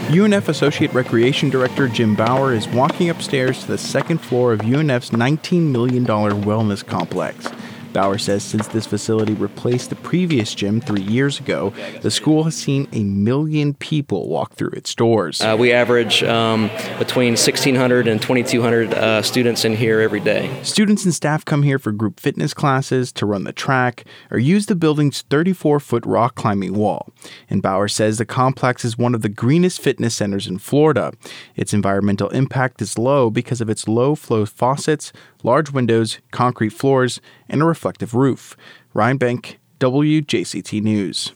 UNF Associate Recreation Director Jim Bauer is walking upstairs to the second floor of UNF's $19 million wellness complex. Bauer says since this facility replaced the previous gym 3 years ago, the school has seen 1 million people walk through its doors. We average between 1,600 and 2,200 students in here every day. Students and staff come here for group fitness classes, to run the track, or use the building's 34-foot rock climbing wall. And Bauer says the complex is one of the greenest fitness centers in Florida. Its environmental impact is low because of its low-flow faucets, large windows, concrete floors, and a reflective roof. Ryan Bank, WJCT News.